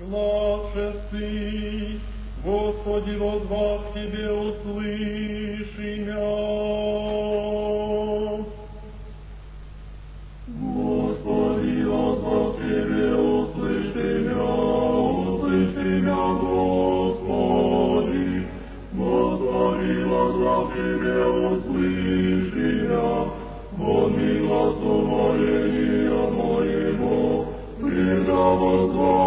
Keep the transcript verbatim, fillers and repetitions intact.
Блаже Ты, Господи, возвав Тебе, услыши мя. Господи, возвав Тебе, услыши мя, услыши мя, Господи. Господи, возвав Тебе, услыши мя, вон глазу моления моего, преда возвав